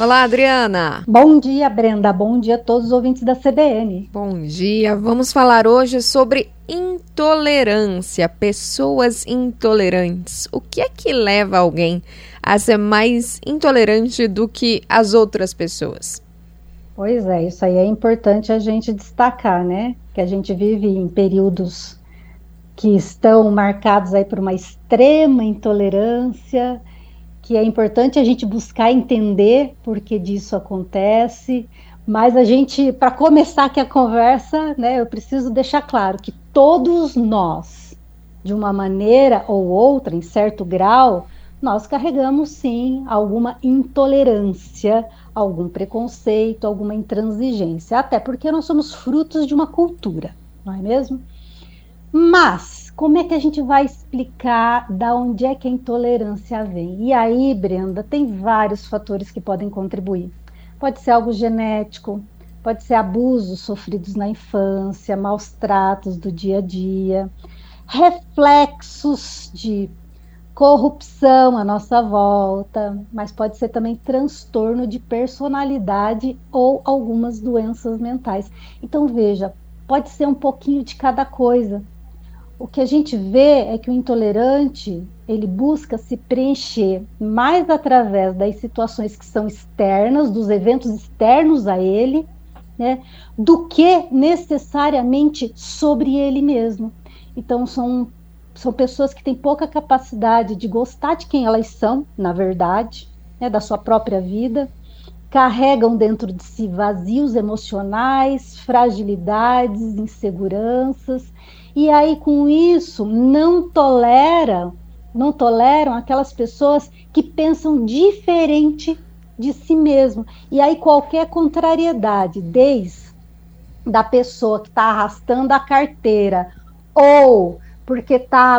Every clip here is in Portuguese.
Olá, Adriana. Bom dia, Brenda. Bom dia a todos os ouvintes da CBN. Bom dia. Vamos falar hoje sobre intolerância, pessoas intolerantes. O que é que leva alguém a ser mais intolerante do que as outras pessoas? Pois é, isso aí é importante a gente destacar, né? Que a gente vive em períodos que estão marcados aí por uma extrema intolerância, que é importante a gente buscar entender por que disso acontece, mas a gente, para começar aqui a conversa, né, eu preciso deixar claro que todos nós, de uma maneira ou outra, em certo grau, nós carregamos sim alguma intolerância, algum preconceito, alguma intransigência, até porque nós somos frutos de uma cultura, não é mesmo? Mas, como é que a gente vai explicar da onde é que a intolerância vem? E aí, Brenda, tem vários fatores que podem contribuir. Pode ser algo genético, pode ser abusos sofridos na infância, maus tratos do dia a dia, reflexos de corrupção à nossa volta, mas pode ser também transtorno de personalidade ou algumas doenças mentais. Então, veja, pode ser um pouquinho de cada coisa. O que a gente vê é que o intolerante, ele busca se preencher mais através das situações que são externas, dos eventos externos a ele, né, do que necessariamente sobre ele mesmo. Então, são pessoas que têm pouca capacidade de gostar de quem elas são, na verdade, né, da sua própria vida, carregam dentro de si vazios emocionais, fragilidades, inseguranças, e aí com isso não toleram aquelas pessoas que pensam diferente de si mesmo. E aí qualquer contrariedade, desde da pessoa que está arrastando a carteira, ou porque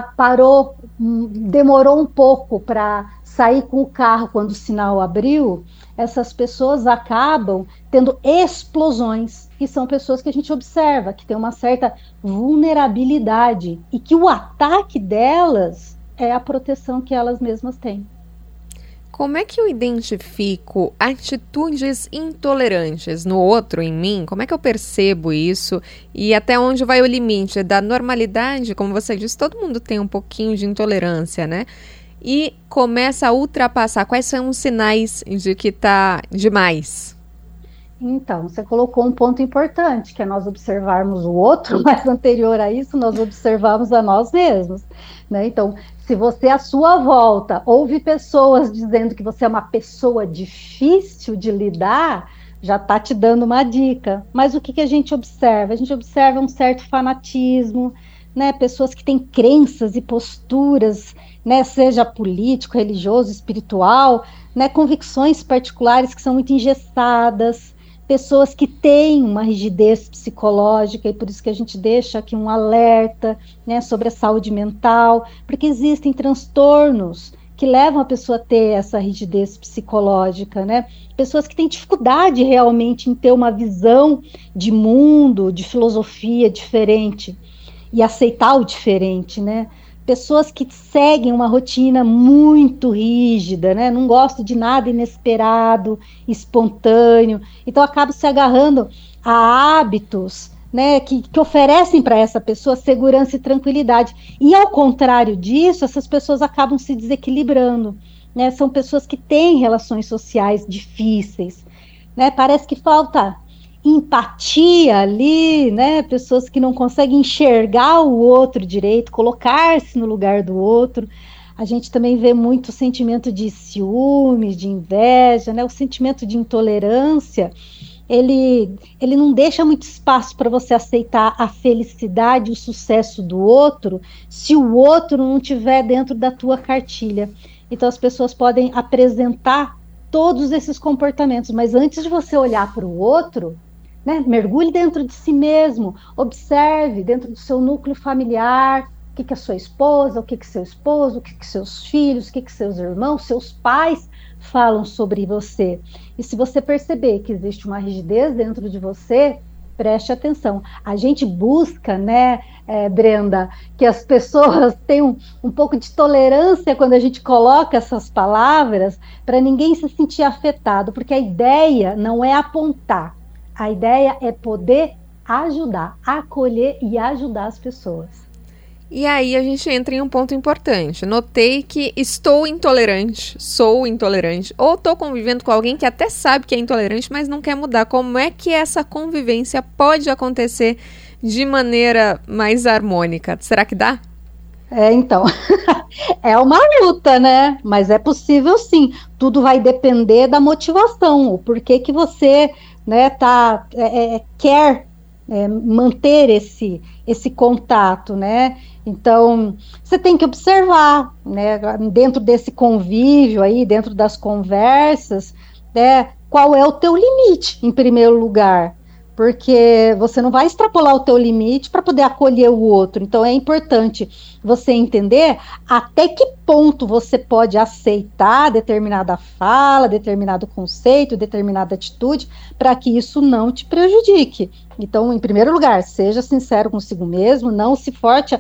demorou um pouco para sair com o carro quando o sinal abriu, essas pessoas acabam tendo explosões, e são pessoas que a gente observa que tem uma certa vulnerabilidade e que o ataque delas é a proteção que elas mesmas têm. Como é que eu identifico atitudes intolerantes no outro, em mim? Como é que eu percebo isso? E até onde vai o limite da normalidade? Como você disse, todo mundo tem um pouquinho de intolerância, né? E começa a ultrapassar. Quais são os sinais de que tá demais? Então, você colocou um ponto importante, que é nós observarmos o outro, mas anterior a isso, nós observamos a nós mesmos, né? Então, se você à sua volta ouve pessoas dizendo que você é uma pessoa difícil de lidar, já está te dando uma dica. Mas o que a gente observa? A gente observa um certo fanatismo, né? Pessoas que têm crenças e posturas, né? Seja político, religioso, espiritual, né? Convicções particulares que são muito engessadas, pessoas que têm uma rigidez psicológica, e por isso que a gente deixa aqui um alerta, né, sobre a saúde mental, porque existem transtornos que levam a pessoa a ter essa rigidez psicológica, né? Pessoas que têm dificuldade realmente em ter uma visão de mundo, de filosofia diferente e aceitar o diferente, né? Pessoas que seguem uma rotina muito rígida, né? Não gostam de nada inesperado, espontâneo, então acabam se agarrando a hábitos, né, que oferecem para essa pessoa segurança e tranquilidade. E ao contrário disso, essas pessoas acabam se desequilibrando, né? São pessoas que têm relações sociais difíceis, né? Parece que falta empatia ali, né? Pessoas que não conseguem enxergar o outro direito, colocar-se no lugar do outro. A gente também vê muito sentimento de ciúmes, de inveja, né? O sentimento de intolerância, ele não deixa muito espaço para você aceitar a felicidade, o sucesso do outro, se o outro não estiver dentro da tua cartilha. Então as pessoas podem apresentar todos esses comportamentos, mas antes de você olhar para o outro, né, mergulhe dentro de si mesmo, observe dentro do seu núcleo familiar, o que a sua esposa, o que seu esposo, o que seus filhos, o que seus irmãos, seus pais falam sobre você. E se você perceber que existe uma rigidez dentro de você, Preste atenção. A gente busca, né, Brenda, que as pessoas tenham um pouco de tolerância quando a gente coloca essas palavras, para ninguém se sentir afetado, porque a ideia não é apontar, a ideia é poder ajudar, acolher e ajudar as pessoas. E aí a gente entra em um ponto importante. Notei que estou intolerante, sou intolerante, ou estou convivendo com alguém que até sabe que é intolerante, mas não quer mudar. Como é que essa convivência pode acontecer de maneira mais harmônica? Será que dá? Então, é uma luta, né? Mas é possível sim. Tudo vai depender da motivação, o porquê que você, né, quer manter esse contato, né? Então, você tem que observar, né, dentro desse convívio aí, dentro das conversas, né, qual é o teu limite, em primeiro lugar, porque você não vai extrapolar o teu limite para poder acolher o outro. Então, é importante você entender até que ponto você pode aceitar determinada fala, determinado conceito, determinada atitude, para que isso não te prejudique. Então, em primeiro lugar, seja sincero consigo mesmo, não se force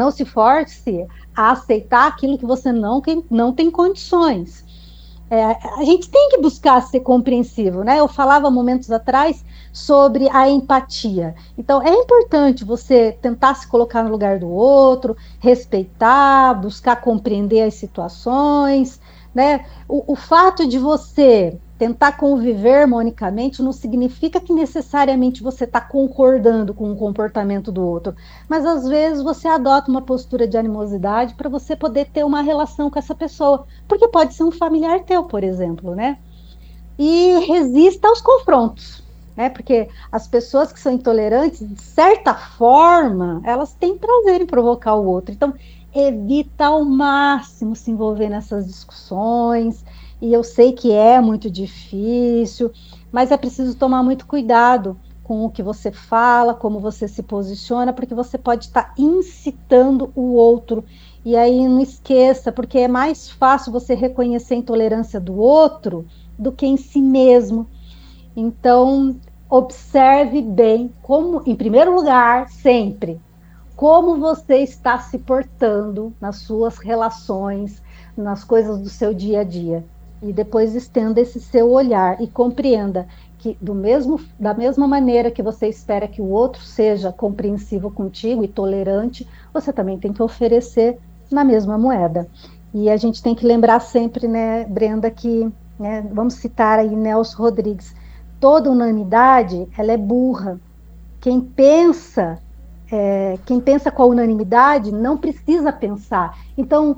a aceitar aquilo que você não tem condições. A gente tem que buscar ser compreensivo, né? Eu falava momentos atrás sobre a empatia. Então, é importante você tentar se colocar no lugar do outro, respeitar, buscar compreender as situações, né? O fato de você tentar conviver harmonicamente não significa que necessariamente você está concordando com o comportamento do outro, mas às vezes você adota uma postura de animosidade para você poder ter uma relação com essa pessoa, porque pode ser um familiar teu, por exemplo, né? E resista aos confrontos, né? Porque as pessoas que são intolerantes, de certa forma, elas têm prazer em provocar o outro. Então, evita ao máximo se envolver nessas discussões. E eu sei que é muito difícil, mas é preciso tomar muito cuidado com o que você fala, como você se posiciona, porque você pode estar incitando o outro. E aí não esqueça, porque é mais fácil você reconhecer a intolerância do outro do que em si mesmo. Então, observe bem como, em primeiro lugar, sempre, como você está se portando nas suas relações, nas coisas do seu dia a dia. E depois estenda esse seu olhar e compreenda que da mesma maneira que você espera que o outro seja compreensivo contigo e tolerante, você também tem que oferecer na mesma moeda. E a gente tem que lembrar sempre, né, Brenda, que, né, vamos citar aí Nelson Rodrigues, toda unanimidade, ela é burra. Quem pensa com a unanimidade não precisa pensar. Então,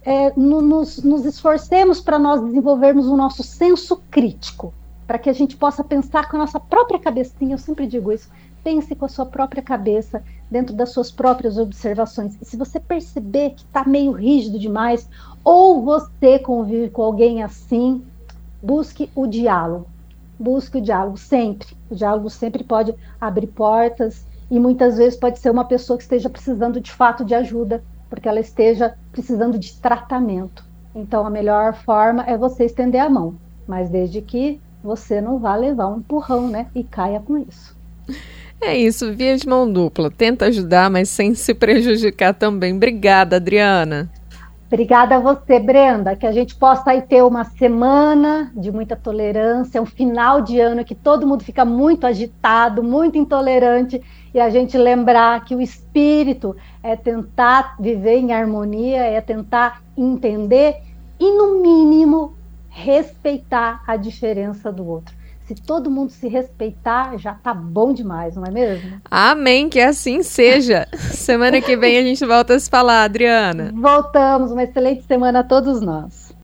nos esforcemos para nós desenvolvermos o nosso senso crítico, para que a gente possa pensar com a nossa própria cabecinha. Eu sempre digo isso, pense com a sua própria cabeça, dentro das suas próprias observações. E se você perceber que está meio rígido demais, ou você convive com alguém assim, busque o diálogo. Busque o diálogo sempre. O diálogo sempre pode abrir portas, e muitas vezes pode ser uma pessoa que esteja precisando de fato de ajuda, porque ela esteja precisando de tratamento. Então, a melhor forma é você estender a mão, mas desde que você não vá levar um empurrão, né, e caia com isso. É isso, via de mão dupla. Tenta ajudar, mas sem se prejudicar também. Obrigada, Adriana. Obrigada a você, Brenda, que a gente possa aí ter uma semana de muita tolerância, um final de ano que todo mundo fica muito agitado, muito intolerante, e a gente lembrar que o espírito é tentar viver em harmonia, é tentar entender e, no mínimo, respeitar a diferença do outro. Se todo mundo se respeitar, já tá bom demais, não é mesmo? Amém, que assim seja. Semana que vem a gente volta a se falar, Adriana. Voltamos, uma excelente semana a todos nós.